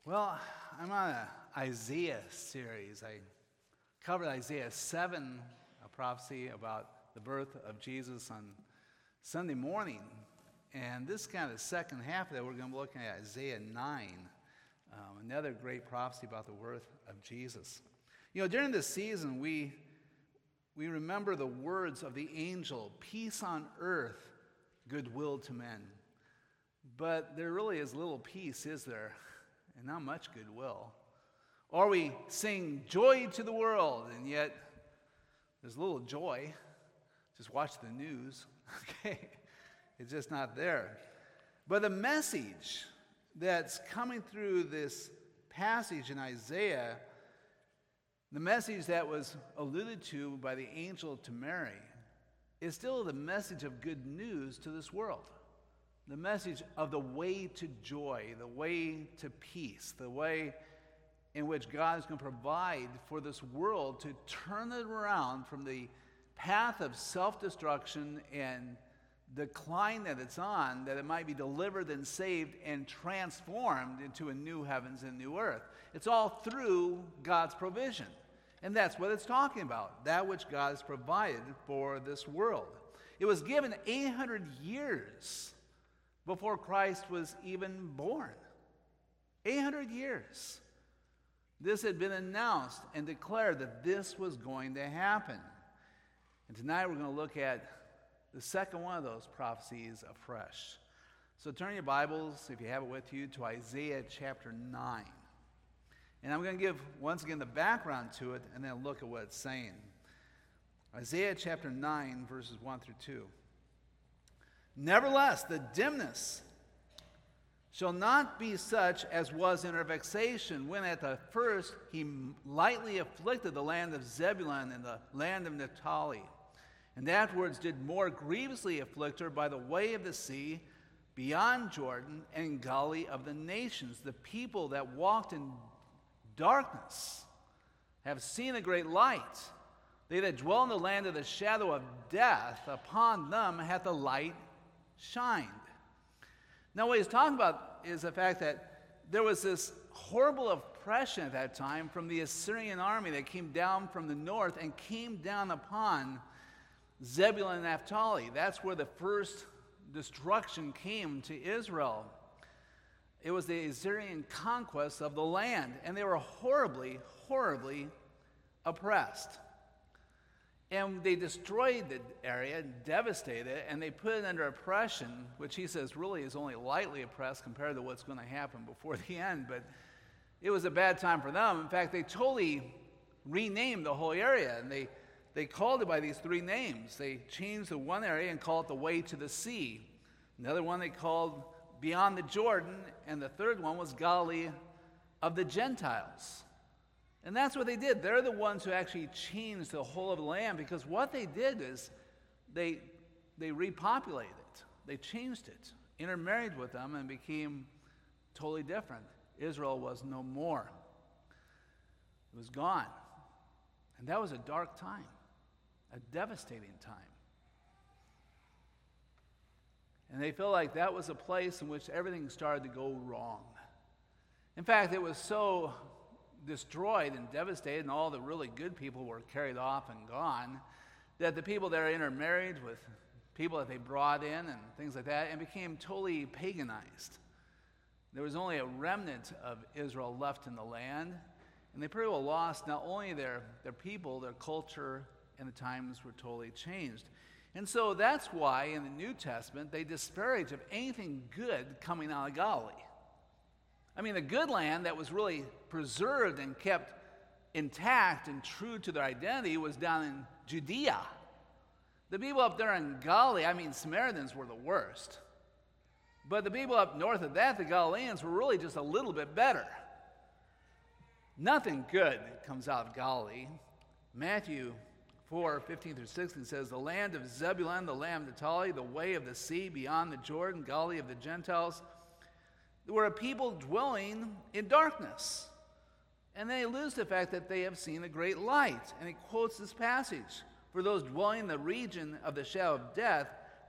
Well, I'm on an Isaiah series. I covered Isaiah 7, a prophecy about the birth of Jesus on Sunday morning. And this kind of the second half of that, we're going to be looking at Isaiah 9, another great prophecy about the birth of Jesus. You know, during this season, we remember the words of the angel, peace on earth, goodwill to men. But there really is little peace, is there? And not much goodwill. Or we sing joy to the world, and yet there's little joy. Just watch the news, okay? It's just not there. But the message that's coming through this passage in Isaiah, the message that was alluded to by the angel to Mary, is still the message of good news to this world. The message of the way to joy, the way to peace, the way in which God is going to provide for this world to turn it around from the path of self-destruction and decline that it's on, that it might be delivered and saved and transformed into a new heavens and new earth. It's all through God's provision. And that's what it's talking about, that which God has provided for this world. It was given 800 years before Christ was even born. 800 years. This had been announced and declared that this was going to happen. And tonight we're going to look at the second one of those prophecies afresh. So turn your Bibles, if you have it with you, to Isaiah chapter 9. And I'm going to give, once again, the background to it and then look at what it's saying. Isaiah chapter 9, verses 1 through 2. Nevertheless, the dimness shall not be such as was in her vexation, when at the first he lightly afflicted the land of Zebulun and the land of Naphtali, and afterwards did more grievously afflict her by the way of the sea, beyond Jordan, and Galilee of the nations. The people that walked in darkness have seen a great light. They that dwell in the land of the shadow of death, upon them hath the light shined. Now what he's talking about is the fact that there was this horrible oppression at that time from the Assyrian army that came down from the north and came down upon Zebulun and Naphtali. That's where the first destruction came to Israel. It was the Assyrian conquest of the land, and they were horribly, horribly oppressed. And they destroyed the area, devastated it, and they put it under oppression, which he says really is only lightly oppressed compared to what's going to happen before the end. But it was a bad time for them. In fact, they totally renamed the whole area, and they called it by these three names. They changed the one area and called it the way to the sea. Another one they called beyond the Jordan, and the third one was Galilee of the Gentiles. And that's what they did. They're the ones who actually changed the whole of the land, because what they did is they repopulated it. They changed it, intermarried with them, and became totally different. Israel was no more. It was gone. And that was a dark time, a devastating time. And they felt like that was a place in which everything started to go wrong. In fact, it was so destroyed and devastated, and all the really good people were carried off and gone, that the people there intermarried with people that they brought in and things like that, and became totally paganized. There was only a remnant of Israel left in the land, and they pretty well lost not only their people, their culture, and the times were totally changed. And so that's why in the New Testament they disparage of anything good coming out of Galilee. I mean, the good land that was really preserved and kept intact and true to their identity was down in Judea. The people up there in Galilee, I mean, Samaritans were the worst. But the people up north of that, the Galileans, were really just a little bit better. Nothing good comes out of Galilee. Matthew 4:15-16 says, the land of Zebulun, the land of Naphtali, the way of the sea, beyond the Jordan, Galilee of the Gentiles. There were a people dwelling in darkness. And then he alludes to the fact that they have seen a great light. And he quotes this passage. For those dwelling in the region of the shadow of death,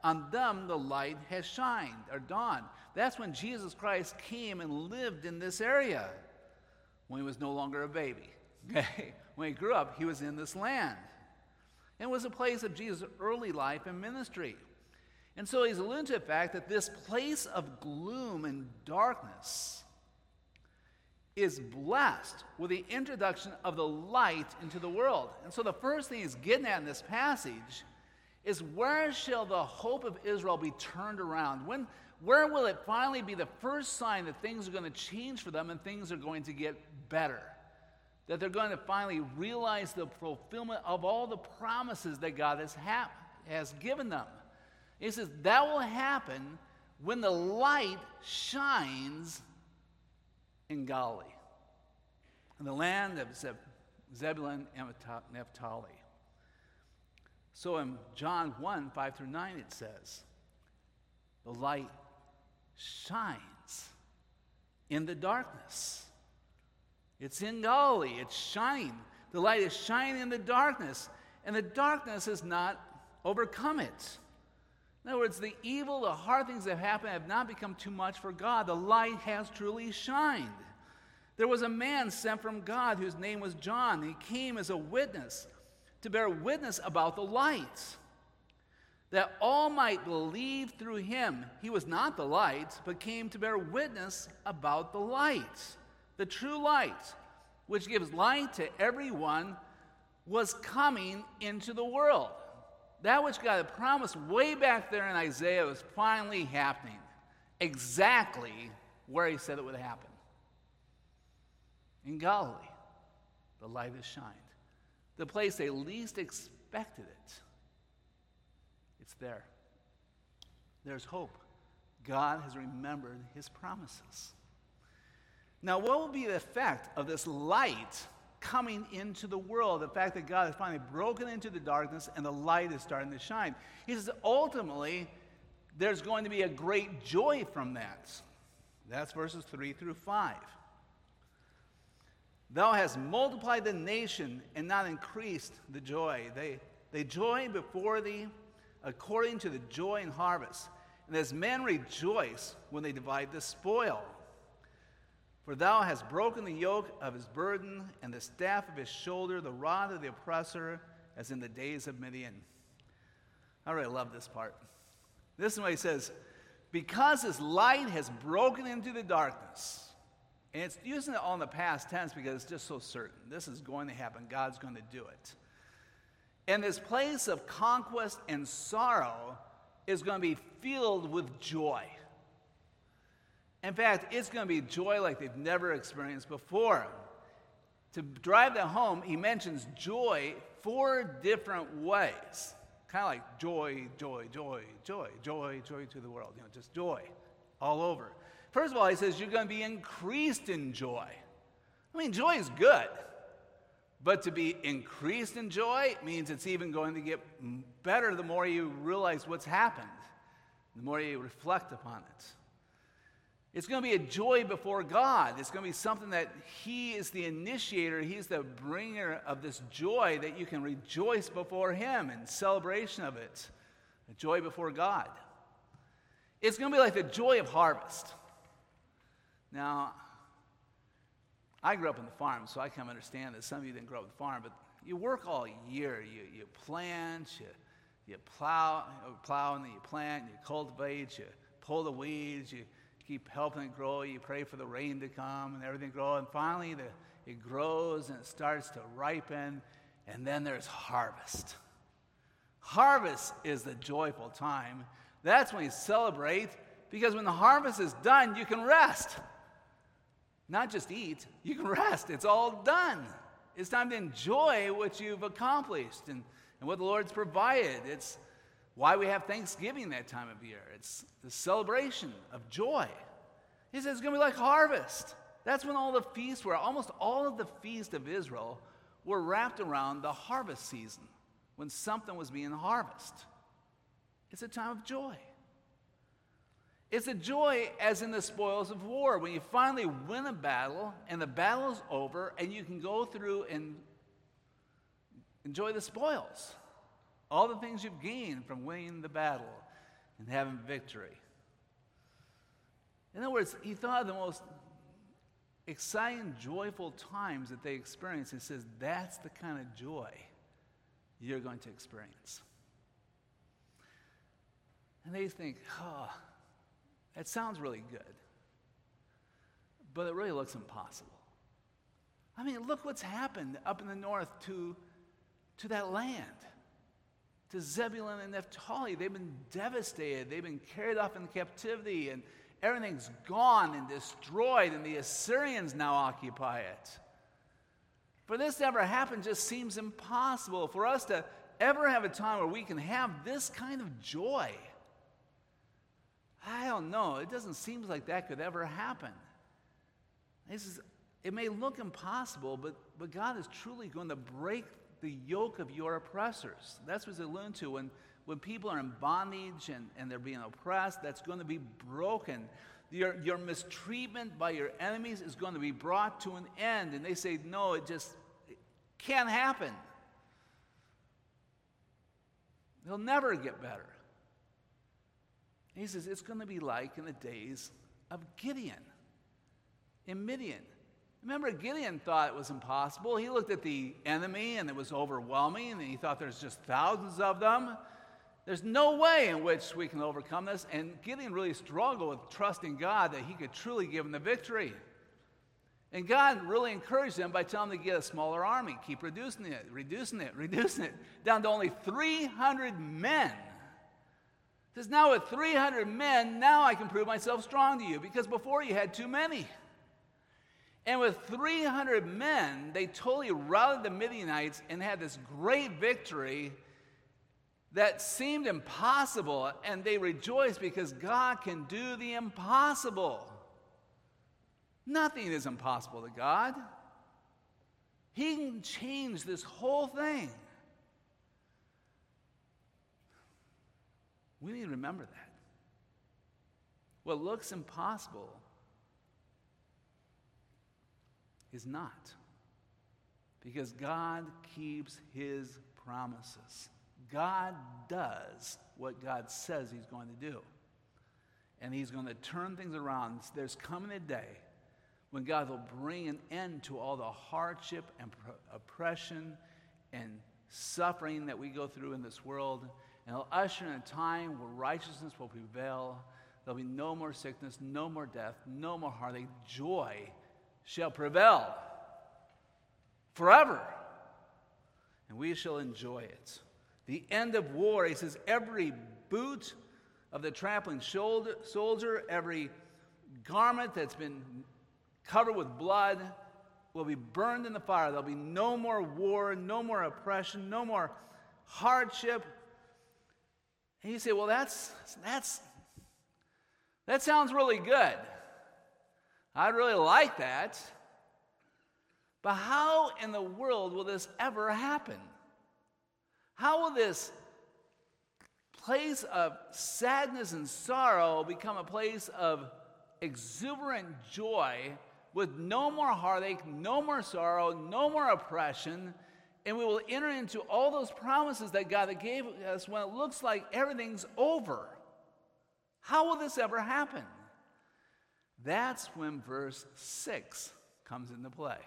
On them the light has shined, or dawned. That's when Jesus Christ came and lived in this area, when he was no longer a baby. Okay? When he grew up, he was in this land. And it was a place of Jesus' early life and ministry. And so he's alluding to the fact that this place of gloom and darkness is blessed with the introduction of the light into the world. And so the first thing he's getting at in this passage is, where shall the hope of Israel be turned around? Where will it finally be the first sign that things are going to change for them and things are going to get better? That they're going to finally realize the fulfillment of all the promises that God has given them. He says that will happen when the light shines in Galilee, in the land of Zebulun and Naphtali. So in John 1, 5 through 9, it says, the light shines in the darkness. It's in Galilee. It's shining. The light is shining in the darkness, and the darkness has not overcome it. In other words, the evil, the hard things that have happened have not become too much for God. The light has truly shined. There was a man sent from God whose name was John. He came as a witness to bear witness about the light, that all might believe through him. He was not the light, but came to bear witness about the light. The true light, which gives light to everyone, was coming into the world. That which God had promised way back there in Isaiah was finally happening, exactly where he said it would happen. In Galilee, the light has shined. The place they least expected it, it's there. There's hope. God has remembered his promises. Now, what will be the effect of this light coming into the world, the fact that God has finally broken into the darkness and the light is starting to shine? He says ultimately there's going to be a great joy from that. That's verses 3 through 5. Thou hast multiplied the nation and not increased the joy. They joy before thee according to the joy in harvest, and as men rejoice when they divide the spoil. For thou hast broken the yoke of his burden, and the staff of his shoulder, the rod of the oppressor, as in the days of Midian. I really love this part. This is what he says, because his light has broken into the darkness. And it's using it all in the past tense because it's just so certain. This is going to happen. God's going to do it. And this place of conquest and sorrow is going to be filled with joy. In fact, it's going to be joy like they've never experienced before. To drive that home, he mentions joy 4 different ways. Kind of like joy, joy, joy, joy, joy, joy to the world. Just joy all over. First of all, he says you're going to be increased in joy. I mean, joy is good. But to be increased in joy means it's even going to get better the more you realize what's happened, the more you reflect upon it. It's going to be a joy before God. It's going to be something that he is the initiator. He's the bringer of this joy that you can rejoice before him in celebration of it. A joy before God. It's going to be like the joy of harvest. Now, I grew up on the farm, so I kind of understand that some of you didn't grow up on the farm, but you work all year. You plant, you plow and then you plant, you cultivate, you pull the weeds, you keep helping it grow, you pray for the rain to come and everything grow, and finally it grows and it starts to ripen, and then there's harvest. Harvest is the joyful time. That's when you celebrate, because when the harvest is done, you can rest. Not just eat, you can rest. It's all done. It's time to enjoy what you've accomplished and what the Lord's provided. It's why we have Thanksgiving that time of year. It's the celebration of joy. He says it's going to be like harvest. That's when all the feasts were. Almost all of the feasts of Israel were wrapped around the harvest season, when something was being harvested. It's a time of joy. It's a joy as in the spoils of war, when you finally win a battle and the battle is over and you can go through and enjoy the spoils. All the things you've gained from winning the battle. and having victory. In other words, he thought of the most exciting, joyful times that they experienced. He says, that's the kind of joy you're going to experience. And they think, oh, that sounds really good, but it really looks impossible. I mean, look what's happened up in the north to that land, to Zebulun and Naphtali. They've been devastated. They've been carried off in captivity, and everything's gone and destroyed, and the Assyrians now occupy it. For this to ever happen just seems impossible. For us to ever have a time where we can have this kind of joy, I don't know. It doesn't seem like that could ever happen. He says, it may look impossible, but God is truly going to break the yoke of your oppressors. That's what he's alluding to. When people are in bondage and they're being oppressed, that's going to be broken. Your mistreatment by your enemies is going to be brought to an end. And they say, no, it can't happen. It'll never get better. He says it's going to be like in the days of Gideon in Midian. Remember, Gideon thought it was impossible. He looked at the enemy and it was overwhelming, and he thought there's just thousands of them. There's no way in which we can overcome this. And Gideon really struggled with trusting God that he could truly give him the victory. And God really encouraged him by telling him to get a smaller army, keep reducing it, down to only 300 men. He says, now with 300 men, now I can prove myself strong to you, because before you had too many. And with 300 men, they totally routed the Midianites and had this great victory that seemed impossible, and they rejoiced because God can do the impossible. Nothing is impossible to God. He can change this whole thing. We need to remember that. What looks impossible is not, because God keeps his promises. God does what God says he's going to do. And he's going to turn things around. There's coming a day when God will bring an end to all the hardship and oppression and suffering that we go through in this world. And he'll usher in a time where righteousness will prevail. There'll be no more sickness, no more death, no more heartache. Joy shall prevail forever. And we shall enjoy it. The end of war, he says, every boot of the trampling soldier, every garment that's been covered with blood will be burned in the fire. There'll be no more war, no more oppression, no more hardship. And you say, well, that sounds really good. I'd really like that. But how in the world will this ever happen? How will this place of sadness and sorrow become a place of exuberant joy with no more heartache, no more sorrow, no more oppression, and we will enter into all those promises that God gave us when it looks like everything's over? How will this ever happen? That's when verse 6 comes into play.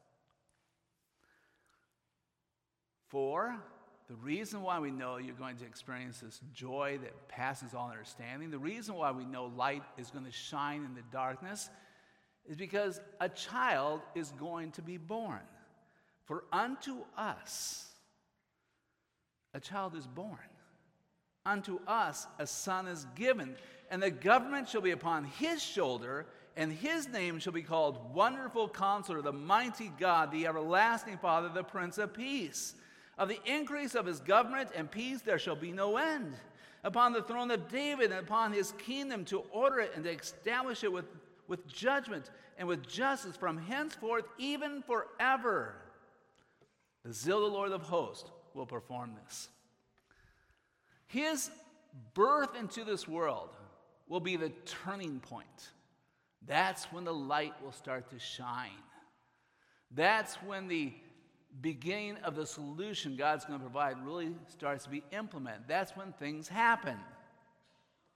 For the reason why we know you're going to experience this joy that passes all understanding, the reason why we know light is going to shine in the darkness, is because a child is going to be born. For unto us a child is born. Unto us a son is given, and the government shall be upon his shoulder, and his name shall be called Wonderful Counselor, the Mighty God, the Everlasting Father, the Prince of Peace. Of the increase of his government and peace there shall be no end, upon the throne of David and upon his kingdom, to order it and to establish it with judgment and with justice from henceforth even forever. The zeal of the Lord of hosts will perform this. His birth into this world will be the turning point. That's when the light will start to shine. That's when the beginning of the solution God's going to provide really starts to be implemented. That's when things happen.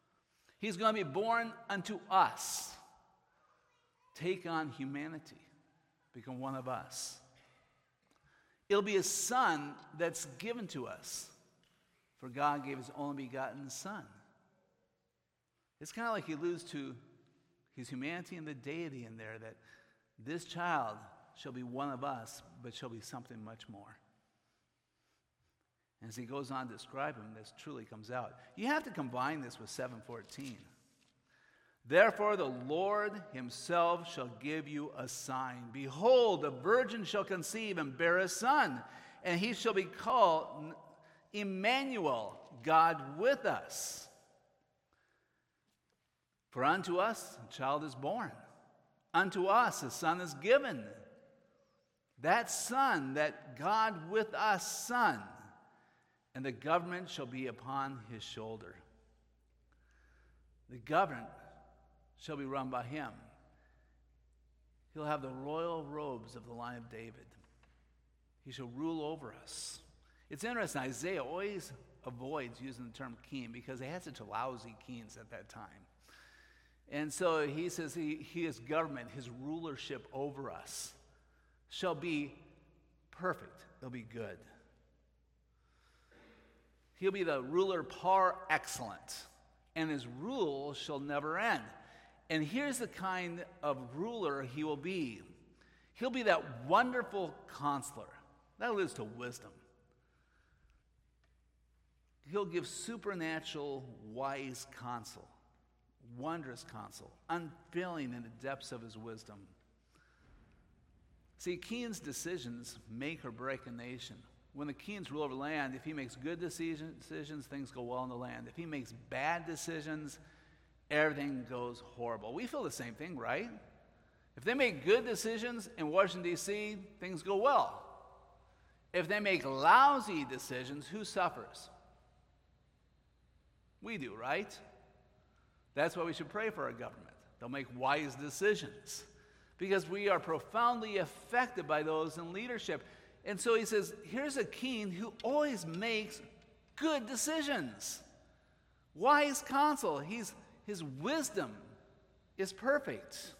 He's going to be born unto us. Take on humanity. Become one of us. It'll be a son that's given to us. For God gave his only begotten Son. It's kind of like he alludes to his humanity and the deity in there, that this child shall be one of us, but shall be something much more. And as he goes on to describe him, this truly comes out. You have to combine this with 7:14. Therefore the Lord himself shall give you a sign. Behold, the virgin shall conceive and bear a son, and he shall be called Emmanuel, God with us. For unto us a child is born. Unto us a son is given. That son, that God with us son, and the government shall be upon his shoulder. The government shall be run by him. He'll have the royal robes of the line of David. He shall rule over us. It's interesting, Isaiah always avoids using the term king because they had such lousy kings at that time. And so he says his government, his rulership over us shall be perfect. It'll be good. He'll be the ruler par excellence, and his rule shall never end. And here's the kind of ruler he will be. He'll be that wonderful counselor. That alludes to wisdom. He'll give supernatural, wise counsel, wondrous counsel, unfailing in the depths of his wisdom. See, king's decisions make or break a nation. When the kings rule over land, if he makes good decisions, things go well in the land. If he makes bad decisions, everything goes horrible. We feel the same thing, right? If they make good decisions in Washington, D.C., things go well. If they make lousy decisions, who suffers? We do, right? That's why we should pray for our government. They'll make wise decisions because we are profoundly affected by those in leadership. And so he says, here's a king who always makes good decisions. Wise counsel. His wisdom is perfect.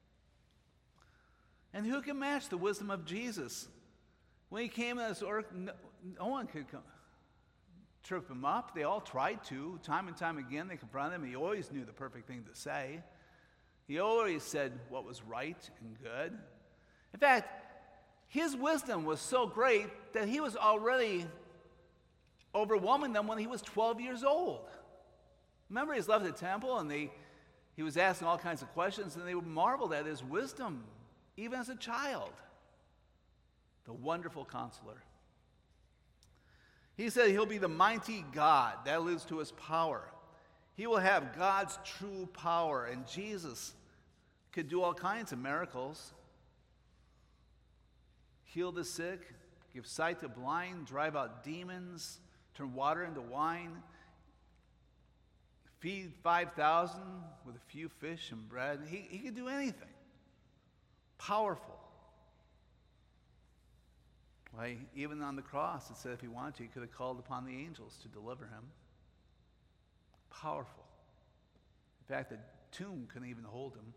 And who can match the wisdom of Jesus? When he came in this earth, no one could trip him up. They all tried to. Time and time again, they confronted him. He always knew the perfect thing to say. He always said what was right and good. In fact, his wisdom was so great that he was already overwhelming them when he was 12 years old. Remember, he's left the temple, and he was asking all kinds of questions, and they marveled at his wisdom, even as a child. The wonderful counselor. He said he'll be the mighty God. That alludes to his power. He will have God's true power, and Jesus could do all kinds of miracles. Heal the sick, give sight to blind, drive out demons, turn water into wine, feed 5,000 with a few fish and bread. He could do anything. Powerful. Why, even on the cross, it said if he wanted to, he could have called upon the angels to deliver him. Powerful. In fact, the tomb couldn't even hold him.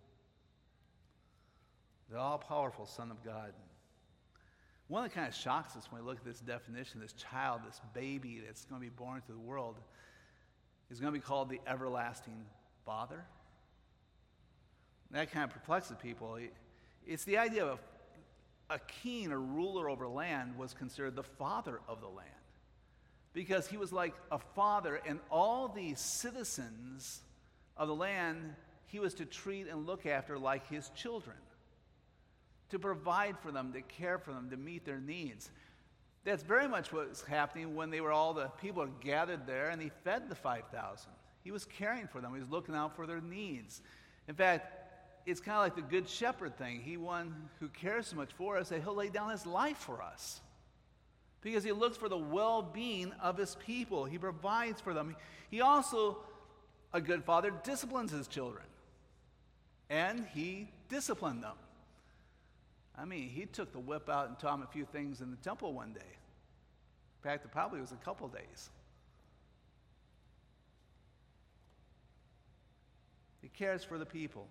The all-powerful Son of God. One that kind of shocks us when we look at this definition, this child, this baby that's going to be born into the world, is going to be called the Everlasting Father. That kind of perplexes people. It's the idea of a king or ruler over land was considered the father of the land because he was like a father, and all the citizens of the land he was to treat and look after like his children, to provide for them, to care for them, to meet their needs. That's very much what was happening when all the people were gathered there and he fed the 5,000. He was caring for them. He was looking out for their needs. In fact, it's kind of like the good shepherd thing. He one who cares so much for us that he'll lay down his life for us because he looks for the well-being of his people. He provides for them. He also, a good father, disciplines his children, and he disciplined them. I mean, he took the whip out and taught them a few things in the temple one day. In fact, it probably was a couple days. He cares for the people.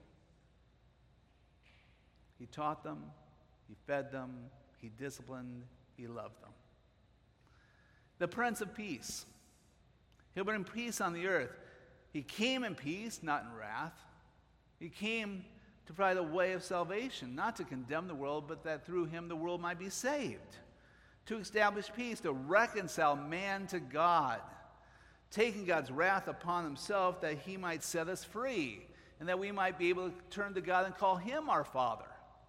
He taught them, he fed them, he disciplined, he loved them. The Prince of Peace. He'll bring peace on the earth. He came in peace, not in wrath. He came to provide a way of salvation, not to condemn the world, but that through him the world might be saved. To establish peace, to reconcile man to God, taking God's wrath upon himself that he might set us free, and that we might be able to turn to God and call him our Father.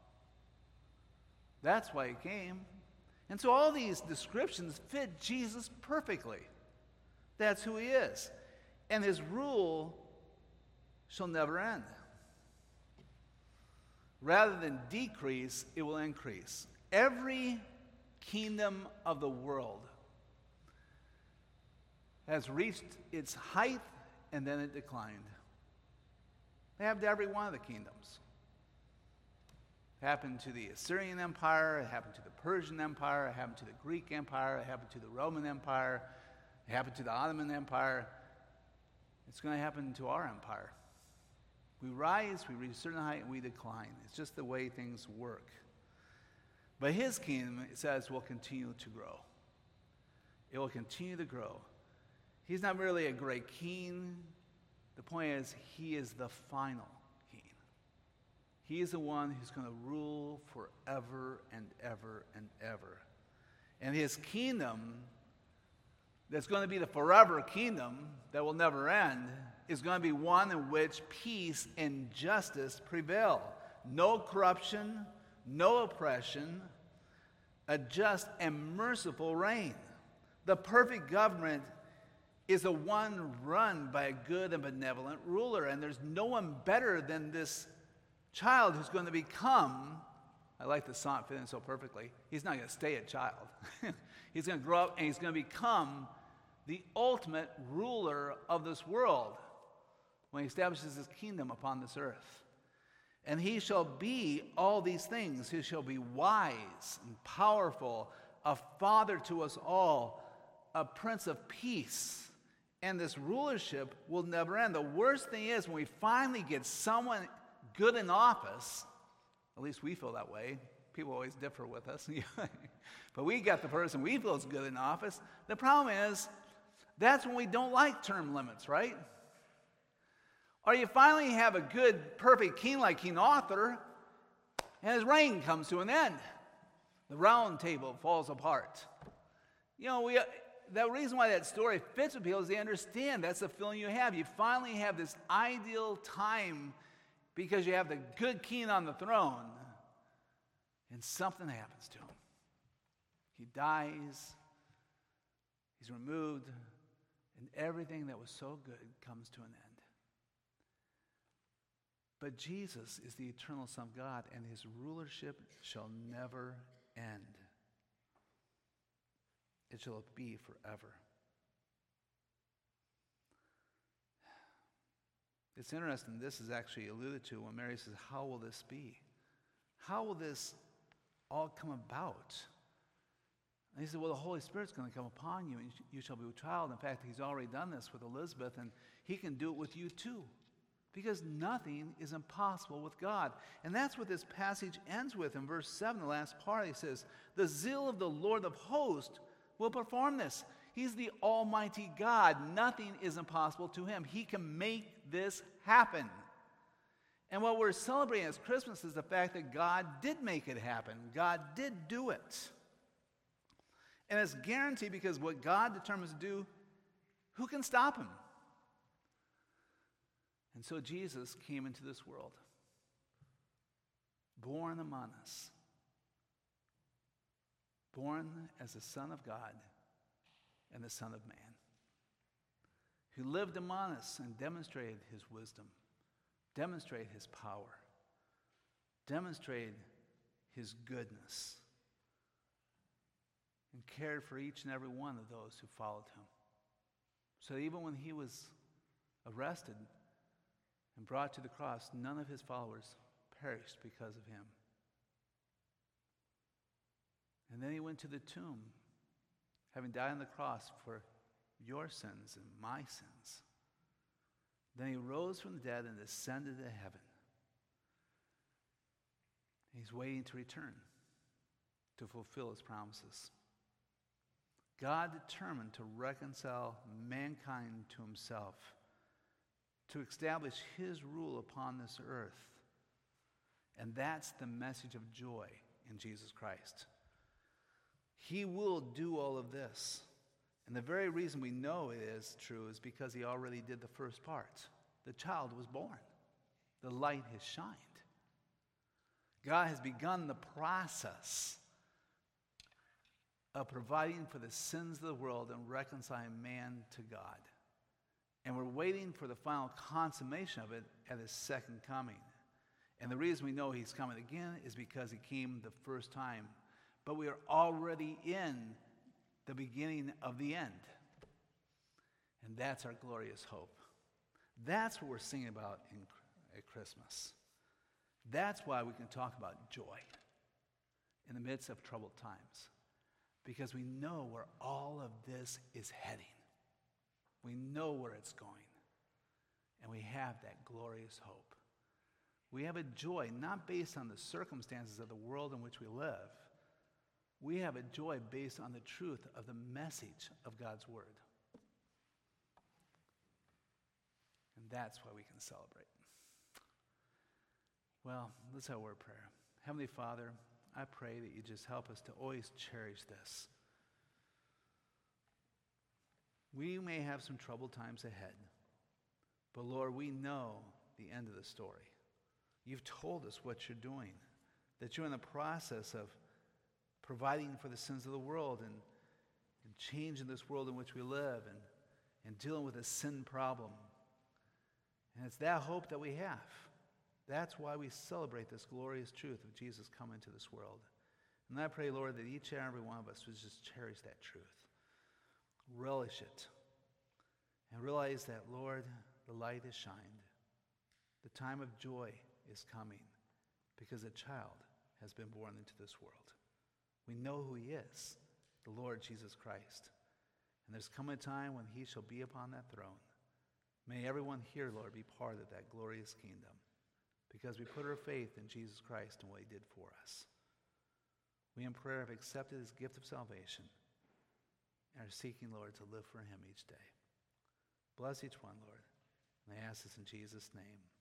That's why he came. And so all these descriptions fit Jesus perfectly. That's who he is. And his rule shall never end. Rather than decrease, it will increase. Every kingdom of the world has reached its height and then it declined. They happened to every one of the kingdoms. It happened to the Assyrian Empire, it happened to the Persian Empire, it happened to the Greek Empire, it happened to the Roman Empire, it happened to the Ottoman Empire. It's going to happen to our empire. We rise, we reach a certain height, and we decline. It's just the way things work. But his kingdom, it says, will continue to grow. It will continue to grow. He's not merely a great king. The point is, he is the final king. He is the one who's going to rule forever and ever and ever. And his kingdom, that's going to be the forever kingdom that will never end, is going to be one in which peace and justice prevail. No corruption, no oppression, a just and merciful reign. The perfect government is the one run by a good and benevolent ruler, and there's no one better than this child who's going to become, I like the song fit in so perfectly, he's not going to stay a child. He's going to grow up and he's going to become the ultimate ruler of this world when he establishes his kingdom upon this earth. And he shall be all these things. He shall be wise and powerful, a father to us all, a prince of peace. And this rulership will never end. The worst thing is when we finally get someone good in office, at least we feel that way. People always differ with us. But we got the person we feel is good in office. The problem is, that's when we don't like term limits, right? Or you finally have a good, perfect king like King Arthur, and his reign comes to an end. The round table falls apart. You know, the reason why that story fits with people is they understand that's the feeling you have. You finally have this ideal time because you have the good king on the throne, and something happens to him. He dies, he's removed, and everything that was so good comes to an end. But Jesus is the eternal Son of God, and his rulership shall never end. It shall be forever. It's interesting, this is actually alluded to when Mary says, how will this be? How will this all come about? And he said, well, the Holy Spirit's going to come upon you, and you shall be a child. In fact, he's already done this with Elizabeth, and he can do it with you too. Because nothing is impossible with God. And that's what this passage ends with in verse 7, the last part. He says, the zeal of the Lord of hosts will perform this. He's the Almighty God. Nothing is impossible to him. He can make this happen. And what we're celebrating as Christmas is the fact that God did make it happen. God did do it. And it's guaranteed because what God determines to do, who can stop him? And so Jesus came into this world, born among us, born as the Son of God and the Son of Man, who lived among us and demonstrated his wisdom, demonstrated his power, demonstrated his goodness, and cared for each and every one of those who followed him. So even when he was arrested and brought to the cross, none of his followers perished because of him. And then he went to the tomb, having died on the cross for your sins and my sins. Then he rose from the dead and ascended to heaven. He's waiting to return to fulfill his promises. God determined to reconcile mankind to himself, to establish his rule upon this earth. And that's the message of joy in Jesus Christ. He will do all of this. And the very reason we know it is true is because he already did the first part. The child was born. The light has shined. God has begun the process of providing for the sins of the world and reconciling man to God. And we're waiting for the final consummation of it at his second coming. And the reason we know he's coming again is because he came the first time. But we are already in the beginning of the end. And that's our glorious hope. That's what we're singing about at Christmas. That's why we can talk about joy in the midst of troubled times. Because we know where all of this is heading. We know where it's going. And we have that glorious hope. We have a joy not based on the circumstances of the world in which we live. We have a joy based on the truth of the message of God's word. And that's why we can celebrate. Well, let's have a word of prayer. Heavenly Father, I pray that you just help us to always cherish this. We may have some troubled times ahead, but Lord, we know the end of the story. You've told us what you're doing, that you're in the process of providing for the sins of the world and changing this world in which we live and dealing with a sin problem. And it's that hope that we have. That's why we celebrate this glorious truth of Jesus coming to this world. And I pray, Lord, that each and every one of us would just cherish that truth. Relish it. And realize that, Lord, the light has shined. The time of joy is coming because a child has been born into this world. We know who he is, the Lord Jesus Christ. And there's come a time when he shall be upon that throne. May everyone here, Lord, be part of that glorious kingdom because we put our faith in Jesus Christ and what he did for us. We in prayer have accepted his gift of salvation and are seeking, Lord, to live for him each day. Bless each one, Lord. And I ask this in Jesus' name.